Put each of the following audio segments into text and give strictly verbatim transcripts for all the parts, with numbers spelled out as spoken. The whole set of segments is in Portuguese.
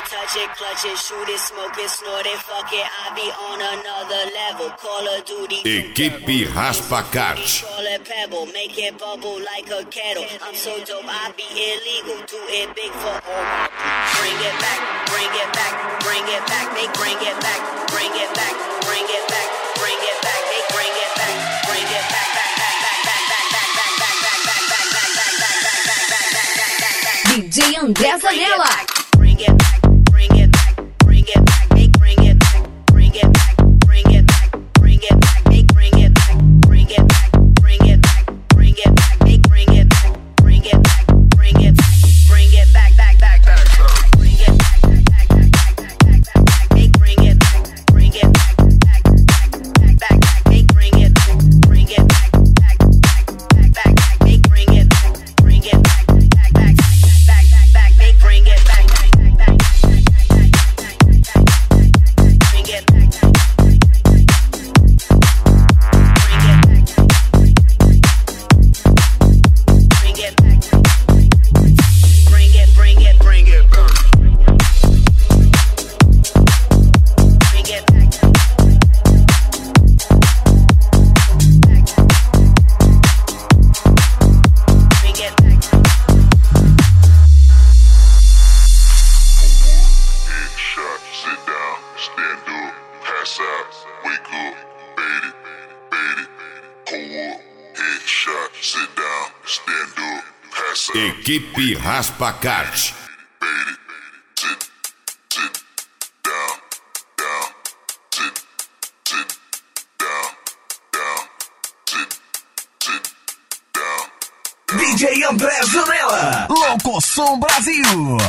touch it, clutch it, shoot it, smoke it, snort it, fuck it, I be on another level. Call of Duty. Equipe Raspa Kart. Call it pebble, make it bubble like a kettle. I'm so dope, I be illegal, do it big for all my people. Bring it back, bring it back, bring it back, they bring it back, bring it back, bring it back, bring it back, they bring it back, bring it back, back, back, back, back, back, back, back, back, back, back, back, back, back, back, back, back, back, back, D J André Zanella. bring it back, bring it back, bring it back, they bring it back, bring it back, bring it back, bring it back, they bring it back, bring it back, bring it back, bring it back, they bring it back, bring it back, bring it back, bring it back, back, back, back, bring it back, back, back, back, back, back, back, they bring it back, bring it back, back, back, back, back, they bring it back, bring it back, back, back, back, back, they bring it back, bring it back, back, back, back, back, back, they bring it back, back, back, back, bring it back, bring it back, bring it, bring it, bring it back, bring it back, bring it back. Headshot, sit down, stand up, pass out, wake up, bait it, bait it, pull up. Headshot, sit down, stand up, pass out. Equipe Raspa Kart. Bait it, sit, sit, down, down, sit, sit, down, down, sit, sit, down. D J André Zanella. Louco Som Brasil.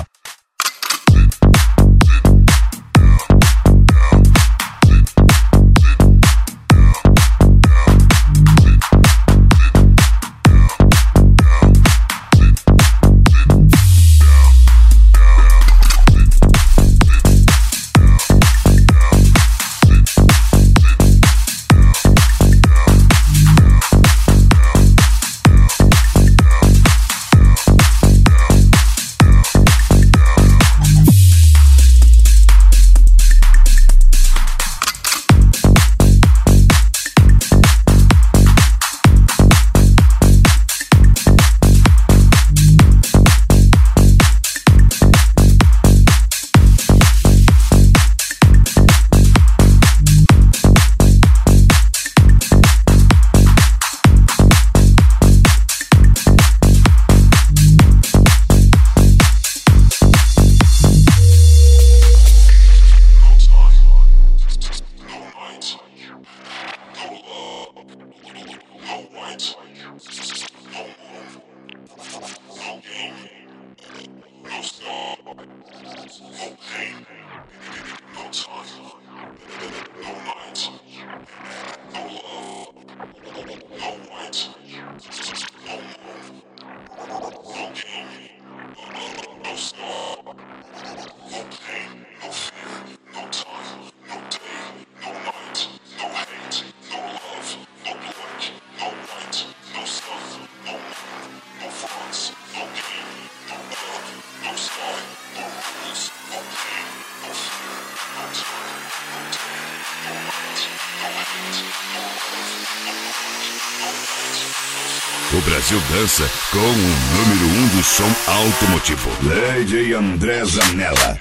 O Brasil dança com o número um do som automotivo. D J André Zanella.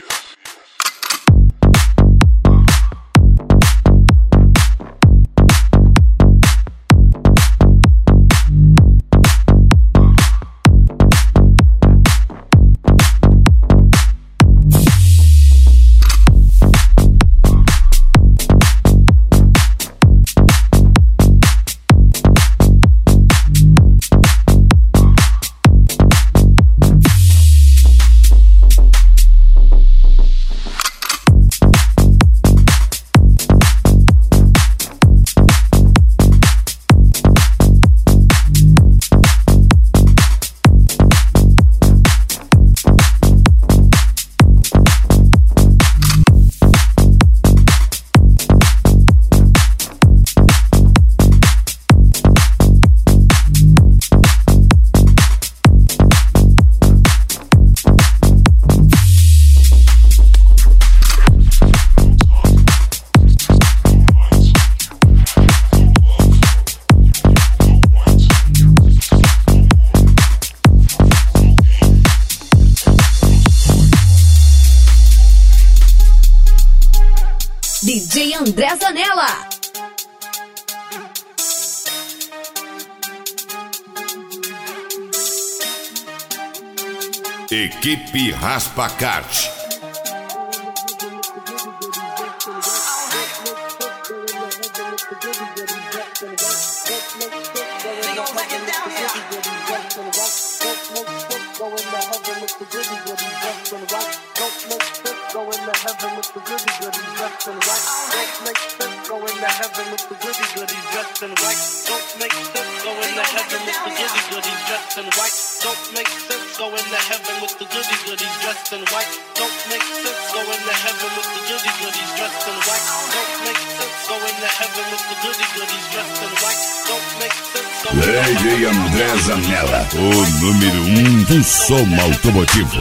D J André Zanella. Equipe Raspa Kart. D J André Zanella, o número um do som automotivo.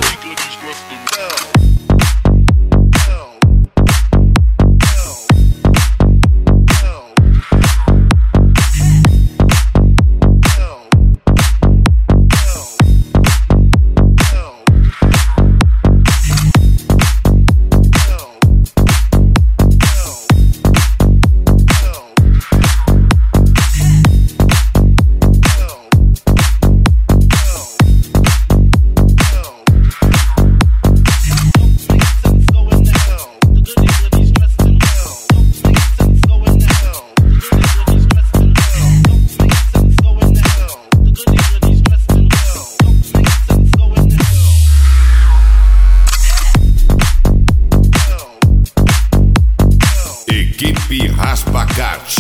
Equipe Raspa Kart.